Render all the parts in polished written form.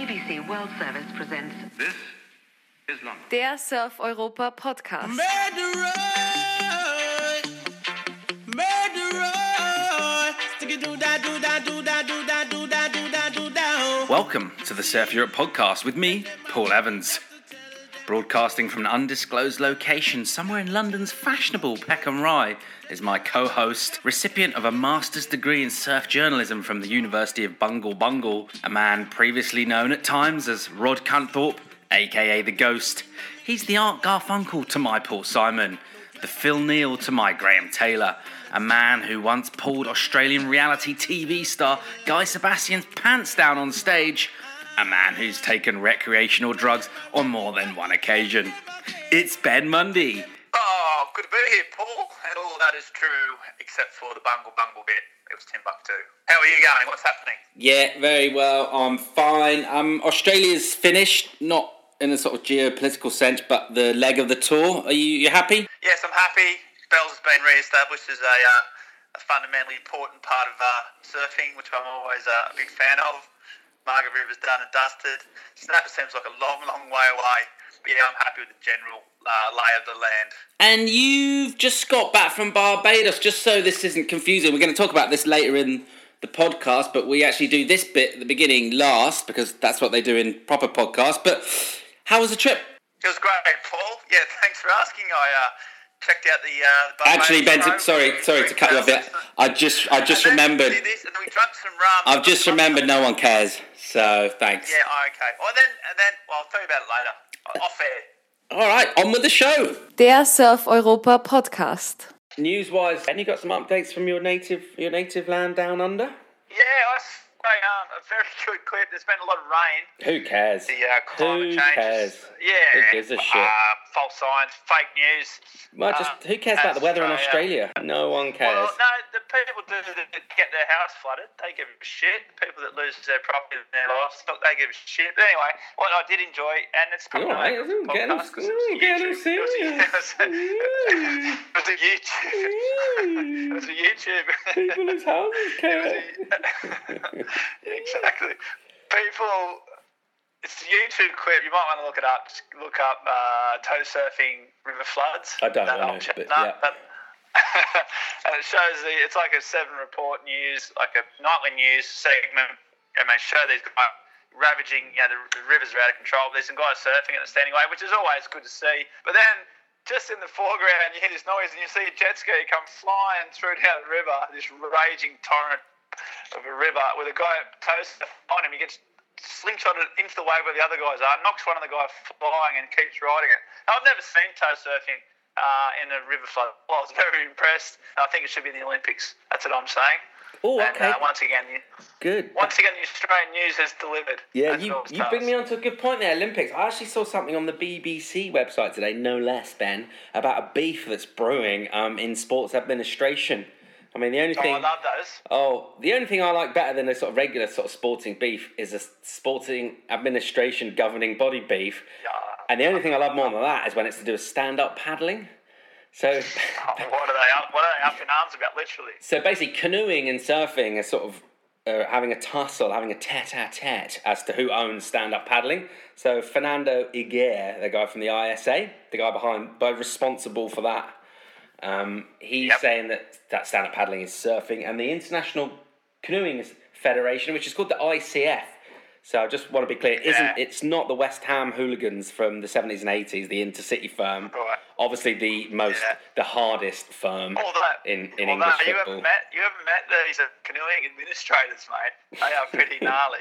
BBC World Service presents This is London. Der Surf Europa Podcast. Welcome to the Surf Europe podcast with me, Paul Evans. Broadcasting from an undisclosed location somewhere in London's fashionable Peckham Rye is my co-host, recipient of a master's degree in surf journalism from the University of Bungle, a man previously known at times as Rod Cunthorpe, aka The Ghost. He's the Art Garfunkel to my Paul Simon, the Phil Neal to my Graham Taylor, a man who once pulled Australian reality TV star Guy Sebastian's pants down on stage, a man who's taken recreational drugs on more than one occasion. It's Ben Mundy. Oh, good to be here, Paul. And all that is true, except for the bungle bit. It was Timbuktu. How are you going? What's happening? Yeah, very well. I'm fine. Australia's finished, not in a sort of geopolitical sense, but the leg of the tour. Are you happy? Yes, I'm happy. Bells has been re-established as a fundamentally important part of surfing, which I'm always a big fan of. Margaret River's done and dusted. Snapper seems like a long, long way away. But yeah, I'm happy with the general lay of the land. And you've just got back from Barbados, just so this isn't confusing. We're going to talk about this later in the podcast, but we actually do this bit at the beginning last, because that's what they do in proper podcasts. But how was the trip? It was great, Paul. Yeah, thanks for asking. I checked out the Barbados Actually, Ben, show. sorry to cut you off there. I just remembered. And then we drank some rum. I've just remembered no one cares. So thanks. Yeah, okay. Well, I'll tell you about it later. Off air. All right, on with the show. Der Surf Europa Podcast. News-wise, have you got some updates from your native land down under? Yeah, a very good clip. There's been a lot of rain. Who cares? The climate changes. Yeah. Who gives a shit? False signs, fake news. Well, who cares about the weather in Australia? No one cares. Well, no, the people that get their house flooded, they give a shit. The people that lose their property and their livestock, they give a shit. But anyway, what I did enjoy, and it's probably not a podcast because it was YouTube. It was a YouTube. It was a YouTube. People whose houses care. Exactly. People, it's a YouTube clip. You might want to look it up. Just look up toe surfing river floods. I don't know. And it shows it's like a 7 report news, like a nightly news segment, and they show these guys ravaging. The rivers are out of control. There's some guys surfing at the standing wave, which is always good to see. But then, just in the foreground, you hear this noise, and you see a jet ski come flying through down the river, this raging torrent of a river with a guy toes on him. He gets slingshotted into the wave where the other guys are, knocks one of the guys flying and keeps riding it. Now, I've never seen toe surfing in a river flood. Well, I was very impressed. I think it should be in the Olympics. That's what I'm saying. Oh, okay. And once again, good. Once again, the Australian news has delivered. Yeah, you bring me on to a good point there, Olympics. I actually saw something on the BBC website today, no less, Ben, about a beef that's brewing in sports administration. I mean, the only thing... I love those. The only thing I like better than a sort of regular sort of sporting beef is a sporting administration governing body beef. And the only thing I love more than that is when it's to do with stand-up paddling. So... what are they up in arms about, literally? So basically, canoeing and surfing are sort of having a tussle, having a tete-a-tete as to who owns stand-up paddling. So Fernando Higuera, the guy from the ISA, the guy responsible for that, he's saying that stand-up paddling is surfing, and the International Canoeing Federation, which is called the ICF. So I just want to be clear, it's not the West Ham hooligans from the 70s and 80s, the intercity firm. Right. Obviously the hardest firm in English football. You haven't met these canoeing administrators, mate. They are pretty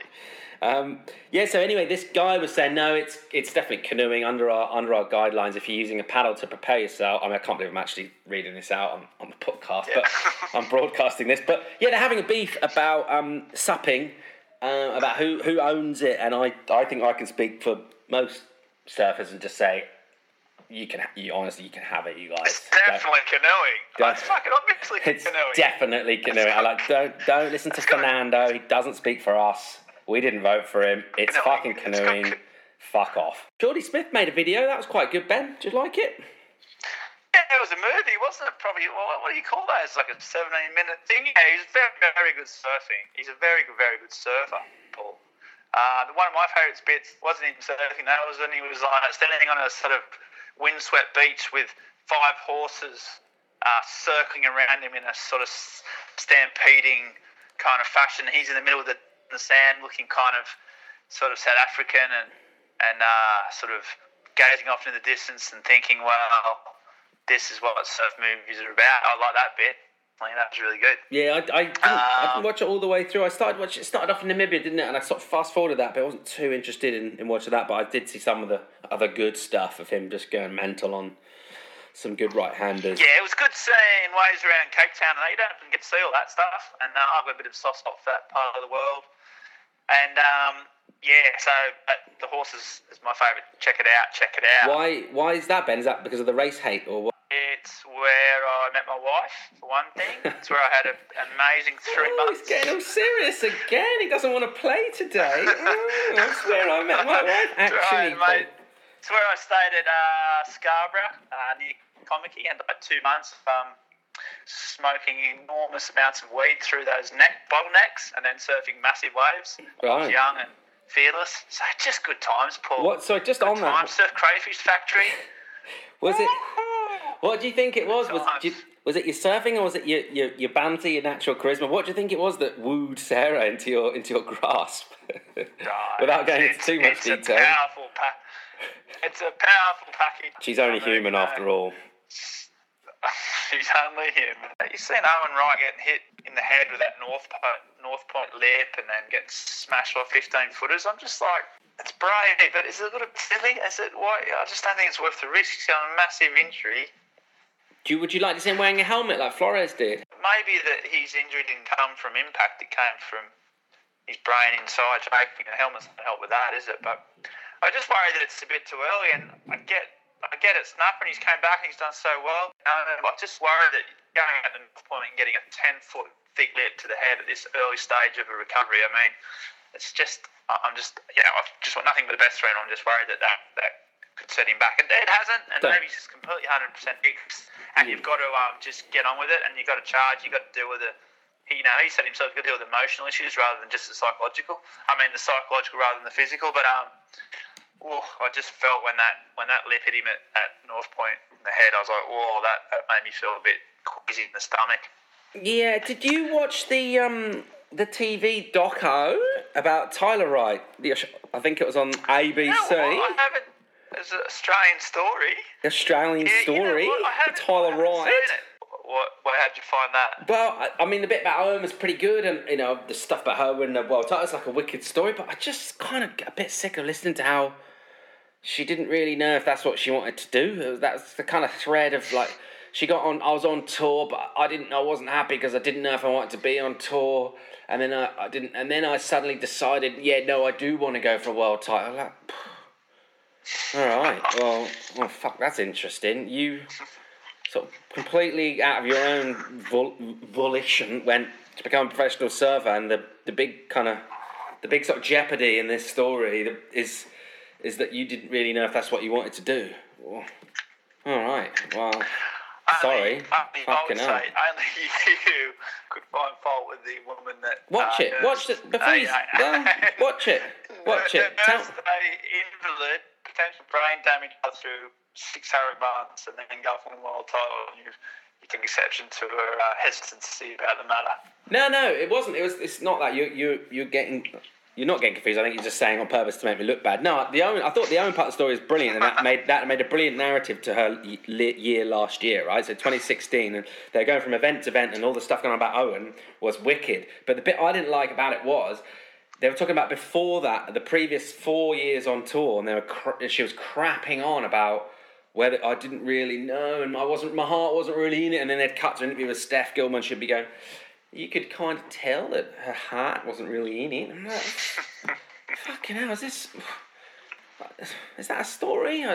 gnarly. So anyway, this guy was saying, no, it's definitely canoeing under our guidelines if you're using a paddle to propel yourself. I mean, I can't believe I'm actually reading this out on the podcast, but I'm broadcasting this. But yeah, they're having a beef about supping, about who owns it, and I think I can speak for most surfers and just say, you honestly can have it, you guys. It's definitely canoeing. It's fucking obviously canoeing. It's definitely canoeing. Don't listen to Fernando. He doesn't speak for us. We didn't vote for him. It's fucking canoeing. Fuck off. Geordie Smith made a video. That was quite good, Ben. Did you like it? Yeah, it was a movie, wasn't it? Probably, what do you call that? It's like a 17-minute thing. Yeah, he's very, very good surfing. He's a very good surfer, Paul. One of my favourite bits wasn't him surfing. That was when he was standing on a sort of windswept beach with 5 horses circling around him in a sort of stampeding kind of fashion. He's in the middle of the sand, looking kind of sort of South African and sort of gazing off into the distance and thinking, well, this is what surf movies are about. I like that bit. I think that was really good. Yeah, I didn't watch it all the way through. I started watching. It started off in Namibia, didn't it? And I sort of fast forwarded that, but I wasn't too interested in watching that. But I did see some of the other good stuff of him just going mental on some good right-handers. Yeah, it was good seeing waves around Cape Town. And you don't often get to see all that stuff. And I've got a bit of soft spot for that part of the world. And so the horses is my favourite. Check it out. Why is that, Ben? Is that because of the race hate or what? It's where I met my wife, for one thing. It's where I had an amazing 3 months. He's getting all serious again. He doesn't want to play today. That's where I met my wife. Actually, mate. It's where I stayed at Scarborough, near Comickie, and like 2 months smoking enormous amounts of weed through those bottlenecks and then surfing massive waves. Right. I was young and fearless. So just good times, Paul. What? So just on that. Surf Crayfish Factory. Was it? What do you think it was? Was it your surfing or was it your banter, your natural charisma? What do you think it was that wooed Sarah into your grasp? Without going into too much detail. It's a powerful package. She's only human after all. She's only human. You've seen Owen Wright getting hit in the head with that North Point lip and then getting smashed by 15-footers. I'm just like, it's brave, but is it a little bit silly? Is it? Why? I just don't think it's worth the risk. He's got a massive injury. Would you like to see him wearing a helmet like Flores did? Maybe that his injury didn't come from impact. It came from his brain inside. Shaking. The helmet's not help with that, is it? But I just worry that it's a bit too early. And I get it. Snapper, and he's came back and he's done so well. I just worry that going at the North Point and getting a 10-foot thick lip to the head at this early stage of a recovery. I mean, it's just. I've just want nothing but the best for him. I'm just worried that could set him back. And it hasn't, and maybe he's just completely 100% fixed. And you've got to just get on with it, and you've got to charge. You've got to deal with it. He said himself he's got to deal with emotional issues rather than just the psychological. I mean, the psychological rather than the physical. But I just felt when that lip hit him at North Point in the head, I was like, whoa, that made me feel a bit queasy in the stomach. Yeah, did you watch the TV doco about Tyler Wright? I think it was on ABC. No, I haven't. It's an Australian story. Australian story? You know what? Tyler Wright? How'd you find that? Well, I mean, the bit about Owen was pretty good, and, the stuff about her winning the world title is like a wicked story, but I just kind of get a bit sick of listening to how she didn't really know if that's what she wanted to do. That's the kind of thread of, like, I was on tour, but I wasn't happy because I didn't know if I wanted to be on tour, and then I didn't, and then I suddenly decided, I do want to go for a world title. Like, all right, well, fuck, that's interesting. You sort of completely out of your own volition went to become a professional surfer, and the big sort of jeopardy in this story is that you didn't really know if that's what you wanted to do. Well, all right, well, sorry. I would say only you could find fault with the woman that... Watch it before you... watch it. Tell an invalid, potential brain damage through 6 hard months and then go for a world title, and you took exception to her hesitancy about the matter. No, it wasn't. It's not that you're not getting confused. I think you're just saying on purpose to make me look bad. No, I thought the Owen part of the story is brilliant, and that made a brilliant narrative to her year last year, right? So 2016, and they're going from event to event, and all the stuff going on about Owen was wicked. But the bit I didn't like about it was they were talking about before that, the previous 4 years on tour, and she was crapping on about whether I didn't really know, and my heart wasn't really in it, and then they'd cut to an interview with Steph Gilman, she'd be going, you could kind of tell that her heart wasn't really in it. I'm like, fucking hell, is that a story?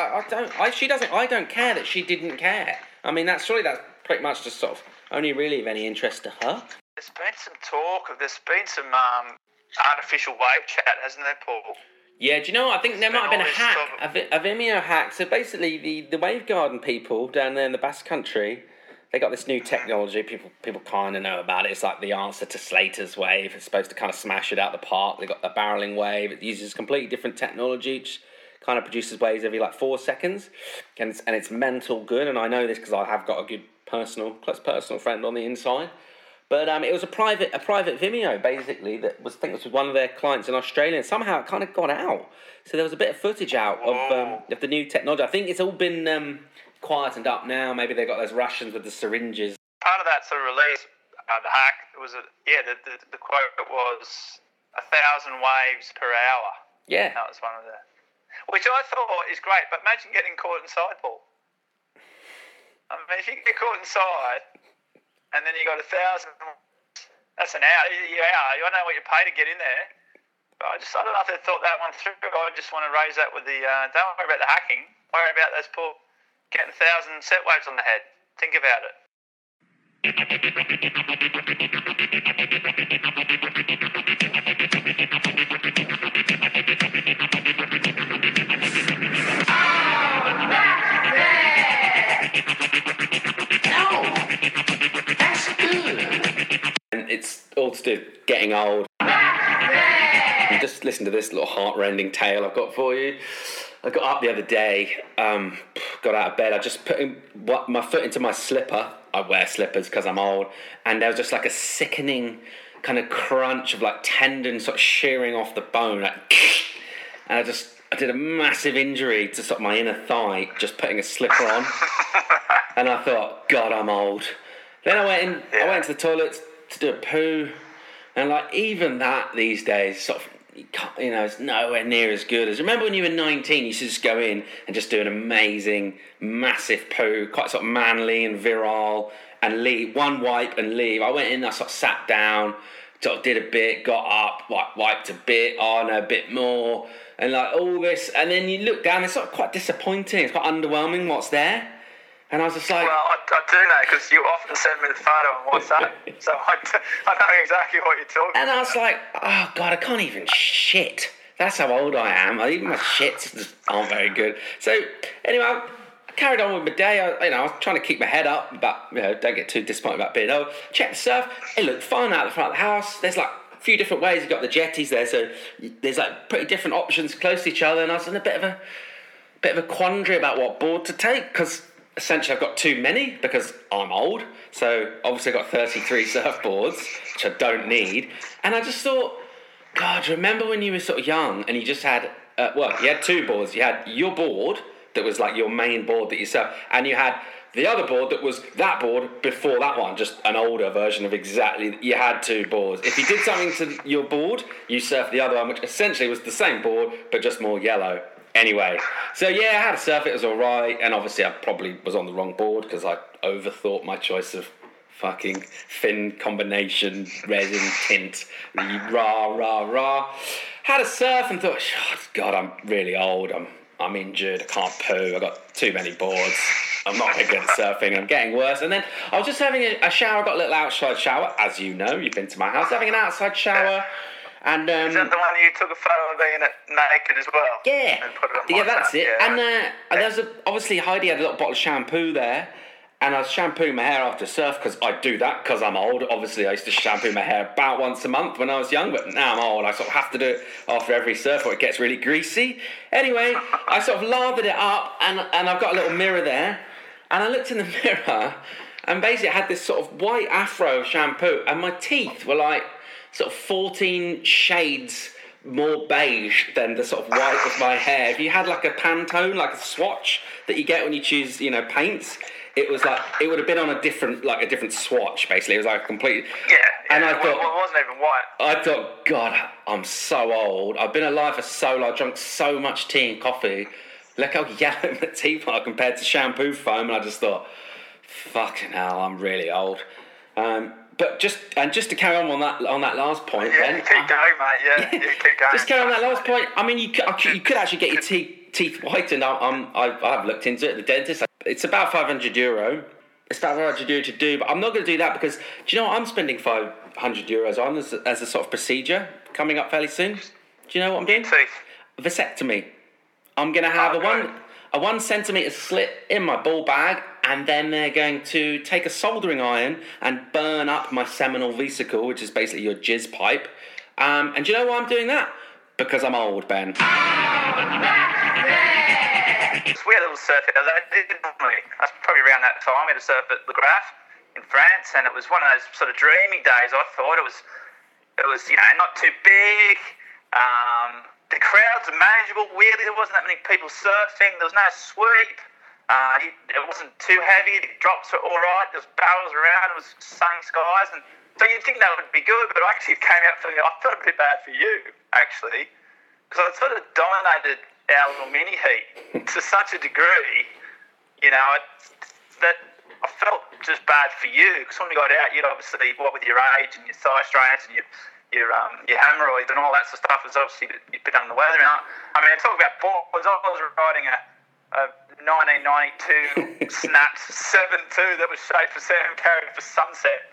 I don't care that she didn't care. I mean, that's pretty much just sort of only really of any interest to her. There's been some talk, there's been some artificial wave chat, hasn't there, Paul? Yeah, do you know what? I think there might have been a hack, a Vimeo hack. So basically, the Wave Garden people down there in the Basque Country, they got this new technology. People kind of know about it. It's like the answer to Slater's wave. It's supposed to kind of smash it out the park. They got the barreling wave. It uses completely different technology. Which kind of produces waves every like 4 seconds, and it's mental good. And I know this because I have got a good close personal friend on the inside. But it was a private Vimeo basically that was, I think it was one of their clients in Australia, and somehow it kind of got out. So there was a bit of footage out of the new technology. I think it's all been quietened up now. Maybe they got those Russians with the syringes. Part of that sort of release, the hack, was the quote was 1,000 waves per hour. Yeah, that was one of the, which I thought is great. But imagine getting caught inside, Paul. I mean, if you get caught inside, and then you got 1,000, that's an hour. You're out. You don't know what you pay to get in there. But I don't know if they thought that one through. I just want to raise that with the. Don't worry about the hacking. Worry about those poor getting 1,000 set waves on the head. Think about it. And it's all to do with getting old. And just listen to this little heart-rending tale I've got for you. I got up the other day, got out of bed. I just put my foot into my slipper. I wear slippers because I'm old. And there was just like a sickening kind of crunch of like tendon sort of shearing off the bone. Like, and I did a massive injury to sort of my inner thigh just putting a slipper on. And I thought, God, I'm old. Then I went to the toilet to do a poo, and like even that these days, sort of, it's nowhere near as good as. Remember when you were 19, you used to just go in and just do an amazing, massive poo, quite sort of manly and virile, and leave one wipe and leave. I went in, I sort of sat down, sort of did a bit, got up, wiped a bit, a bit more, and like all this, and then you look down, it's sort of quite disappointing. It's quite underwhelming what's there. And I was just like... Well, I do know, because you often send me the photo on WhatsApp, so I know exactly what you're talking about. And I was like, oh, God, I can't even shit. That's how old I am. Even my shits just aren't very good. So, anyway, I carried on with my day. I was trying to keep my head up, but, don't get too disappointed about being old. Check the surf. It looked fun out the front of the house. There's, like, a few different ways. You've got the jetties there, so there's, like, pretty different options close to each other, and I was in a bit of a quandary about what board to take, because... essentially, I've got too many because I'm old. So, obviously, I've got 33 surfboards, which I don't need. And I just thought, God, remember when you were sort of young and you just had, you had two boards. You had your board that was like your main board that you surf, and you had the other board that was that board before that one, just an older version of exactly. You had two boards. If you did something to your board, you surfed the other one, which essentially was the same board, but just more yellow. Anyway, so yeah, I had a surf, it was alright, and obviously I probably was on the wrong board because I overthought my choice of fucking fin combination, resin, tint, rah. Had a surf and thought, oh, God, I'm really old, I'm injured, I can't poo, I've got too many boards, I'm not very good at surfing, I'm getting worse. And then I was just having a shower, I got a little outside shower, as you know, you've been to my house, having an outside shower. And is that the one you took a photo of being naked as well? Yeah, and put it on that's it. Yeah. And there was obviously Heidi had a little bottle of shampoo there, and I was shampooing my hair after surf because I do that because I'm old. Obviously, I used to shampoo my hair about once a month when I was young, but now I'm old. I sort of have to do it after every surf or it gets really greasy. Anyway, I sort of lathered it up, and I've got a little mirror there, and I looked in the mirror, and basically I had this sort of white afro of shampoo, and my teeth were like sort of 14 shades more beige than the sort of white of my hair. If you had like a Pantone, like a swatch that you get when you choose, paints, it was like, it would have been on a different swatch, basically. It was like a complete... Yeah, and I thought... It wasn't even white. I thought, God, I'm so old. I've been alive for so long. I've drunk so much tea and coffee. Look how yellow my teeth are compared to shampoo foam. And I just thought, fucking hell, I'm really old. But just to carry on that last point, yeah, then, you keep going, mate. Yeah, you keep going. Just carry on that last point. I mean, you could actually get your teeth whitened. I've looked into it. The dentist. It's about €500. It's about €500 to do, but I'm not going to do that because do you know what I'm spending €500 on as a sort of procedure coming up fairly soon? Do you know what I'm doing? Teeth. Vasectomy. I'm going to have a 1 centimetre slit in my ball bag, and then they're going to take a soldering iron and burn up my seminal vesicle, which is basically your jizz pipe. And do you know why I'm doing that? Because I'm old, Ben. We had a little surf out there. That's probably around that time. We had a surf at Le Graff in France, and it was one of those sort of dreamy days. I thought it was not too big. The crowds are manageable. Weirdly, there wasn't that many people surfing. There was no sweep. It wasn't too heavy. The drops were all right. There was barrels around. It was sunny skies, and so you'd think that would be good. But actually, it came out feeling. I felt a bit bad for you, actually, because I sort of dominated our little mini heat to such a degree, that I felt just bad for you. Because when we got out, you'd obviously, what with your age and your thigh strains and your hemorrhoids and all that sort of stuff, was obviously you'd been under the weather. And I mean, talk about boards. I was riding a 1992 Snaps 7.2 that was shaped for Sam Carey for Sunset.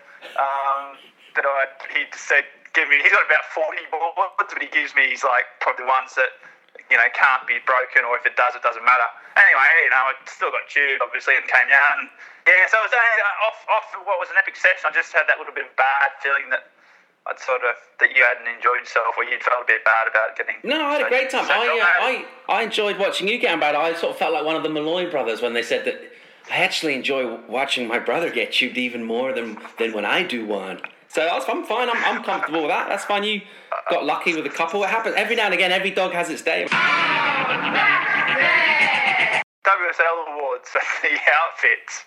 He said, he's got about 40 boards, but he gives me, he's like probably the ones that, can't be broken, or if it does, it doesn't matter. Anyway, I still got tubed, obviously, and came out. And yeah, so it was off what was an epic session. I just had that little bit of bad feeling that that you hadn't enjoyed yourself, or you'd felt a bit bad about getting. No, I had a great time. I enjoyed watching you get on bad. I sort of felt like one of the Malloy brothers when they said that I actually enjoy watching my brother get tubed even more than when I do one. So I'm fine. I'm comfortable with that. That's fine. You got lucky with a couple. It happens every now and again. Every dog has its day. WSL Awards, the outfits.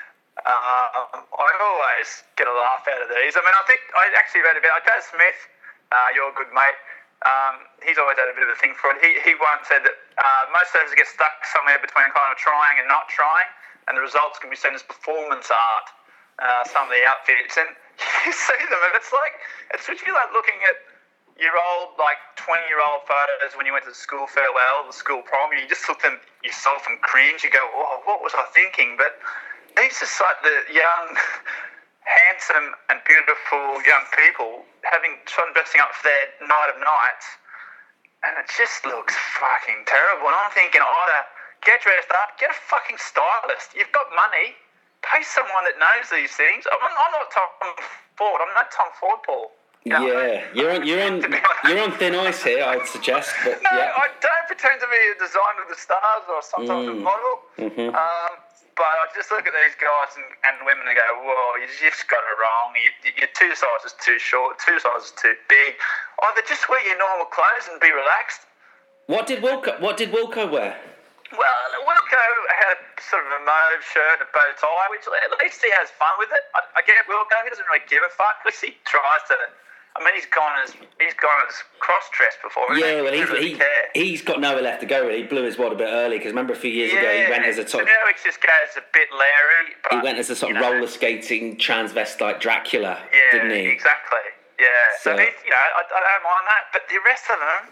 I always get a laugh out of these. I mean, I think I actually read about Daz Smith, your good mate. He's always had a bit of a thing for it. He once said that most surfers get stuck somewhere between kind of trying and not trying, and the results can be seen as performance art. Some of the outfits, and you see them, and it's literally like looking at your old 20-year-old photos when you went to the school farewell, the school prom. You just look at yourself and cringe. You go, "Oh, what was I thinking?" But these are like the young, handsome and beautiful young people dressing up for their night of nights, and it just looks fucking terrible. And I'm thinking, either get dressed up, get a fucking stylist. You've got money, pay someone that knows these things. I'm not Tom Ford. I'm not Tom Ford, Paul. You're on thin ice here, I'd suggest. But, no, I don't pretend to be a designer of the stars or some type of model. Mm-hmm. But I just look at these guys and women and go, whoa, you just got it wrong. Your 2 sizes too short, 2 sizes too big. Either just wear your normal clothes and be relaxed. What did Wilco wear? Well, Wilco had sort of a mauve shirt, a bow tie, which at least he has fun with it. I get Wilco, he doesn't really give a fuck. At least he tries to. I mean, he's gone as cross-dressed before. Yeah, well, he's got nowhere left to go. Really. He blew his wad a bit early because remember a few years ago he went as a sort of. So now he just goes a bit Larry. He went as a sort of roller skating transvestite Dracula, didn't he? Exactly. Yeah. So I don't mind that, but the rest of them,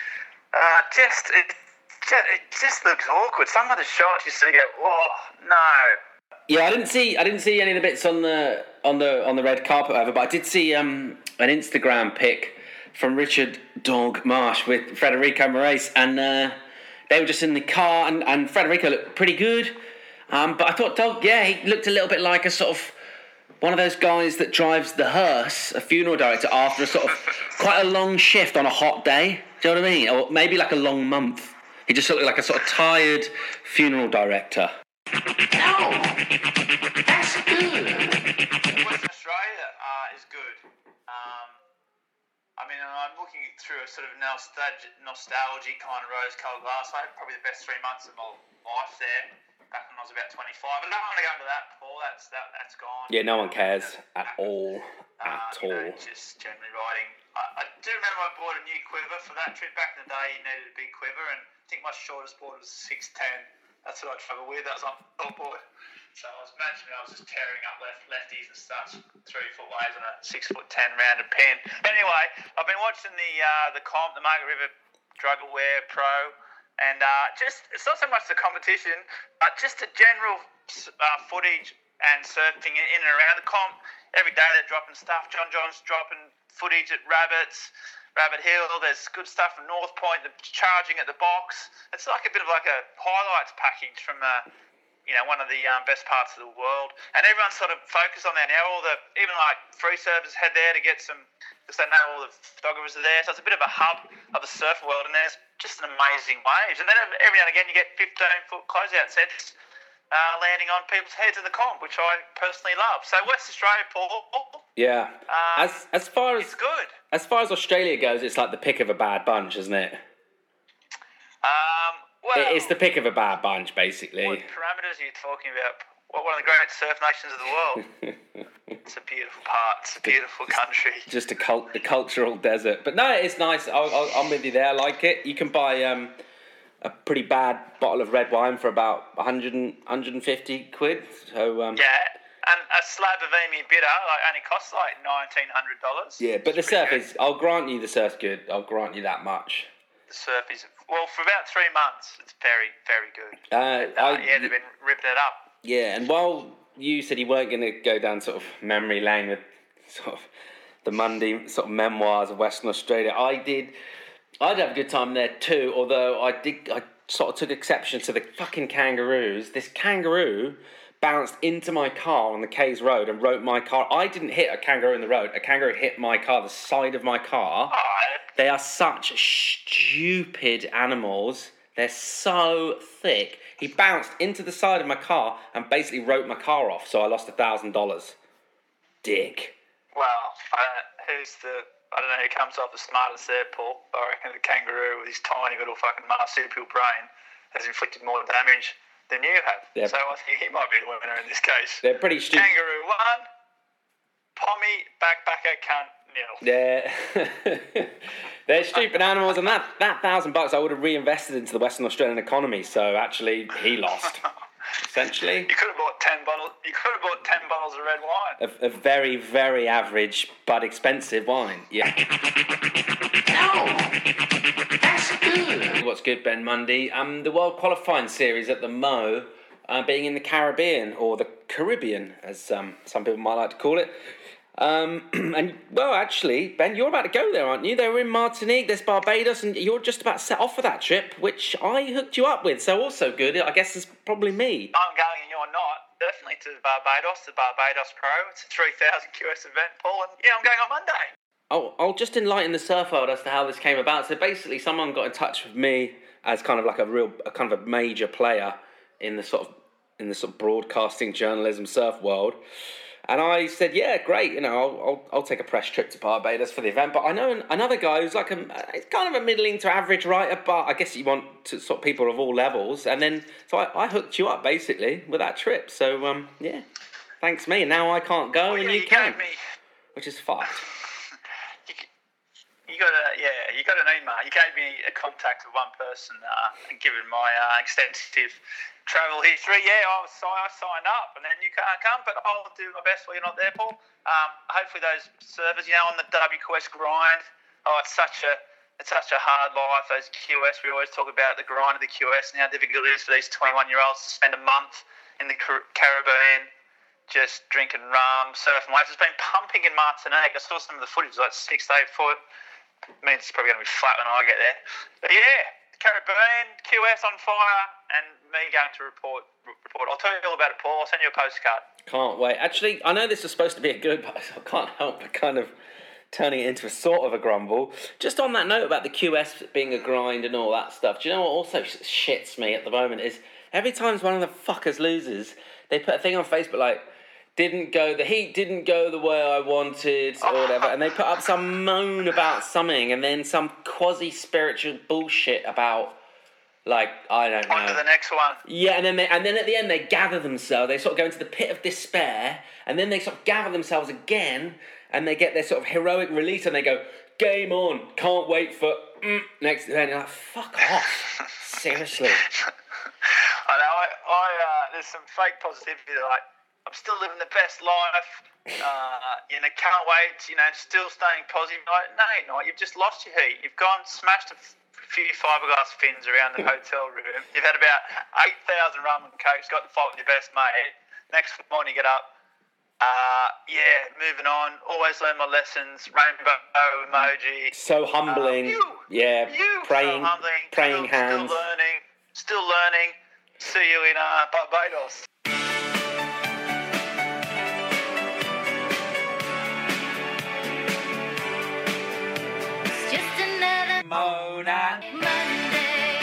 it just looks awkward. Some of the shots you see, go, oh no. Yeah, I didn't see any of the bits on the red carpet, however, but I did see an Instagram pic from Richard Dog Marsh with Federico Moraes, and they were just in the car, and Federico looked pretty good, but I thought Dog, he looked a little bit like a sort of one of those guys that drives the hearse, a funeral director, after a sort of quite a long shift on a hot day. Do you know what I mean? Or maybe like a long month. He just looked like a sort of tired funeral director. No, that's good. Western Australia is good. I mean, I'm looking through a sort of nostalgic kind of rose-coloured glass. I had probably the best 3 months of my life there, back when I was about 25. I don't want to go into that, Paul. That's gone. Yeah, no one cares at all. Just generally riding. I do remember I bought a new quiver for that trip. Back in the day, you needed a big quiver, and I think my shortest board was 6'10". That's what I travel with. That was on the board. So I was imagining I was just tearing up lefties and stuff 3-foot waves on a 6'10" rounded pin. Anyway, I've been watching the comp, the Margaret River Druggleware Pro, and it's not so much the competition, but just the general footage and surfing in and around the comp. Every day they're dropping stuff. John's dropping footage at Rabbit Hill. There's good stuff from North Point. They're charging at the box. It's like a bit of like a highlights package from one of the best parts of the world. And everyone's sort of focused on that now. Even like free surfers head there to get some, because they know all the photographers are there. So it's a bit of a hub of the surf world, and there's just an amazing waves. And then every now and again you get 15-foot closeout sets landing on people's heads in the comp, which I personally love. So West Australia, Paul. Yeah. As far as it's good. As far as Australia goes, it's like the pick of a bad bunch, isn't it? Well, It's the pick of a bad bunch, basically. What parameters are you talking about? One of the great surf nations of the world. It's a beautiful part. It's a beautiful country. Just a cultural desert. But no, it's nice. I'm with you there. I like it. You can buy a pretty bad bottle of red wine for about 150 quid. So yeah, and a slab of Emu bitter only costs like $1,900. Yeah, but the surf is. I'll grant you the surf's good. I'll grant you that much. The surf is, well, for about 3 months, it's very, very good. They've been ripping it up. Yeah, and while you said you weren't going to go down sort of memory lane with sort of the Monday sort of memoirs of Western Australia, I'd have a good time there too, although I sort of took exception to the fucking kangaroos. This kangaroo bounced into my car on the Kays Road and wrote my car. I didn't hit a kangaroo in the road. A kangaroo hit my car, the side of my car. They are such stupid animals. They're so thick. He bounced into the side of my car and basically wrote my car off, so I lost $1,000. Dick. Well, I don't know who comes off the smartest there, Paul. I reckon the kangaroo with his tiny little fucking marsupial brain has inflicted more damage than you have. Yeah. So I think he might be the winner in this case. They're pretty stupid. Kangaroo 1, Pommy, backpacker, cunt, nil. They're stupid animals, and that $1,000 I would have reinvested into the Western Australian economy. So actually, he lost. Essentially, you could have bought 10 bottles. You could have bought 10 bottles of red wine. A very, very average but expensive wine. Yeah. No, that's good. What's good, Ben Mundy? The World Qualifying Series at the Mo, being in the Caribbean, or the Caribbean, as some people might like to call it. And, well, actually, Ben, you're about to go there, aren't you? They were in Martinique, there's Barbados, and you're just about to set off for that trip, which I hooked you up with, so also good, I guess it's probably me. I'm going and you're not. Definitely to Barbados, the Barbados Pro. It's a 3,000 QS event, Paul, and yeah, I'm going on Monday. I'll just enlighten the surf world as to how this came about. So basically, someone got in touch with me as kind of like a kind of a major player in the sort of broadcasting journalism surf world. And I said, yeah, great, I'll take a press trip to Barbados for the event. But I know another guy who's like it's kind of a middling to average writer, but I guess you want to sort of people of all levels. And then, so I hooked you up basically with that trip. So, yeah, thanks me. And now I can't go and you can, which is fucked. You got an email. You gave me a contact of one person and given my extensive travel history. Yeah, I signed up, and then you can't come, but I'll do my best while you're not there, Paul. Hopefully those servers, on the WQS grind. It's such a hard life. Those QS, we always talk about the grind of the QS and how difficult it is for these 21-year-olds to spend a month in the Caribbean just drinking rum, surfing waves. It's been pumping in Martinique. I saw some of the footage, like 6 to 8 foot. I mean, it's probably going to be flat when I get there. But yeah, Caribbean, QS on fire, and me going to report. I'll tell you all about it, Paul. I'll send you a postcard. Can't wait. Actually, I know this is supposed to be a good, but I can't help but kind of turning it into a sort of a grumble. Just on that note about the QS being a grind and all that stuff, do you know what also shits me at the moment is every time one of the fuckers loses, they put a thing on Facebook like, the heat didn't go the way I wanted, or whatever, and they put up some moan about something, and then some quasi-spiritual bullshit about, like, I don't know. On to the next one. Yeah, and then at the end they gather themselves, they sort of go into the pit of despair, and then they sort of gather themselves again, and they get their sort of heroic release, and they go, game on, can't wait for next event. You're like, fuck off. Seriously. I know, there's some fake positivity that, like, I'm still living the best life, can't wait, still staying positive. Like, no, you're not. You've just lost your heat. You've gone, smashed a few fiberglass fins around the hotel room. You've had about 8,000 rum and cokes, got to fight with your best mate. Next morning you get up, moving on, always learn my lessons, rainbow emoji. So humbling. Praying, so humbling. praying hands. Still learning. See you in Barbados. Just another Mona. Monday.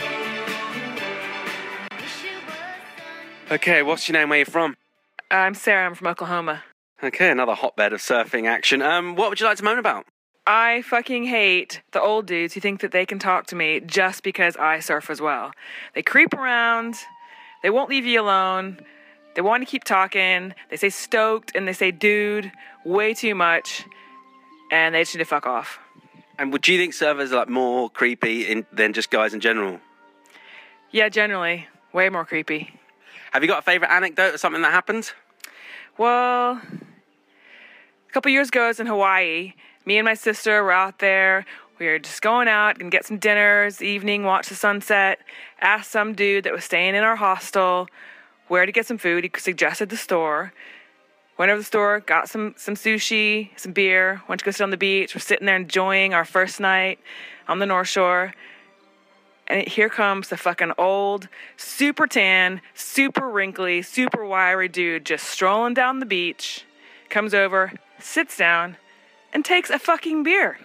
Wish it was Sunday. Okay, what's your name? Where you from? I'm Sarah. I'm from Oklahoma. Okay, another hotbed of surfing action. What would you like to moan about? I fucking hate the old dudes who think that they can talk to me just because I surf as well. They creep around. They won't leave you alone. They want to keep talking. They say stoked and they say dude way too much. And they just need to fuck off. And would you think surfers are like more creepy than just guys in general? Yeah, generally. Way more creepy. Have you got a favourite anecdote or something that happened? Well, a couple years ago I was in Hawaii. Me and my sister were out there. We were just going out and get some dinners, evening, watch the sunset. Asked some dude that was staying in our hostel where to get some food. He suggested the store. Went over to the store, got some sushi, some beer, went to go sit on the beach. We're sitting there enjoying our first night on the North Shore. And here comes the fucking old, super tan, super wrinkly, super wiry dude just strolling down the beach. Comes over, sits down, and takes a fucking beer.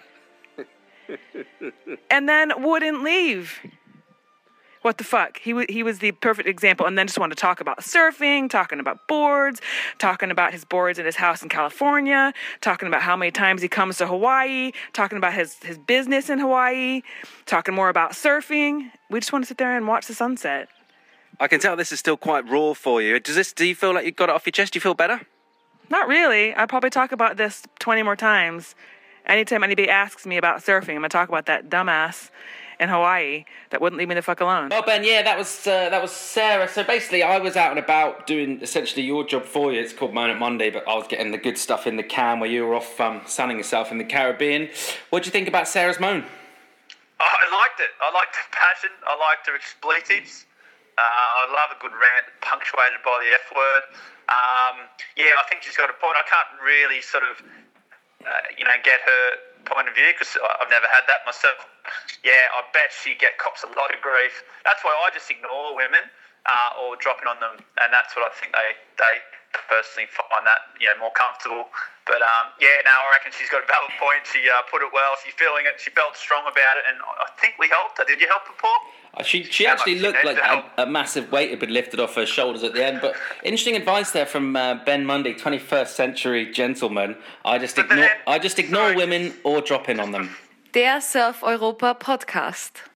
And then wouldn't leave. What the fuck? He was the perfect example, and then just wanted to talk about surfing, talking about boards, talking about his boards in his house in California, talking about how many times he comes to Hawaii, talking about his business in Hawaii, talking more about surfing. We just want to sit there and watch the sunset. I can tell this is still quite raw for you. Do you feel like you've got it off your chest? Do you feel better? Not really. I'd probably talk about this 20 more times. Anytime anybody asks me about surfing, I'm going to talk about that dumbass in Hawaii that wouldn't leave me the fuck alone. Oh, Ben, yeah, that was Sarah. So basically, I was out and about doing essentially your job for you. It's called Moan at Monday, but I was getting the good stuff in the can where you were off sunning yourself in the Caribbean. What do you think about Sarah's moan? I liked it. I liked her passion. I liked her expletives. I love a good rant punctuated by the F word. Yeah, I think she's got a point. I can't really sort of, get her point of view because I've never had that myself. Yeah, I bet she cops a lot of grief. That's why I just ignore women or dropping on them, and that's what I think they personally find that more comfortable. But I reckon she's got a valid point. She put it well. She's feeling it. She felt strong about it, and I think we helped her. Did you help her, Paul? She actually looked like a massive weight had been lifted off her shoulders at the end. But interesting advice there from Ben Mundy, 21st century gentleman. I just ignore women or drop in on them. Der Surf Europa Podcast.